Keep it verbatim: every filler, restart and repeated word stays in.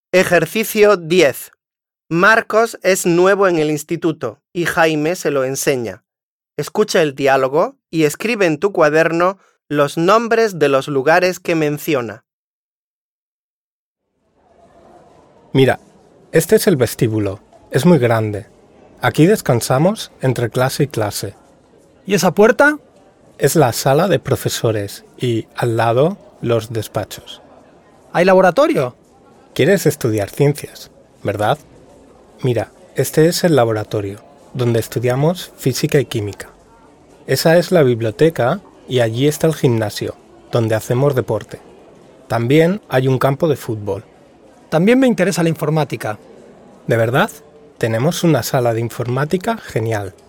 Ejercicio diez. Marcos es nuevo en el instituto y Jaime se lo enseña. Escucha el diálogo y escribe en tu cuaderno los nombres de los lugares que menciona. Mira, este es el vestíbulo. Es muy grande. Aquí descansamos entre clase y clase. ¿Y esa puerta? Es la sala de profesores y, al lado, los despachos. ¿Hay laboratorio? ¿Quieres estudiar ciencias, verdad? Mira, este es el laboratorio, donde estudiamos física y química. Esa es la biblioteca y allí está el gimnasio, donde hacemos deporte. También hay un campo de fútbol. También me interesa la informática. ¿De verdad? Tenemos una sala de informática genial.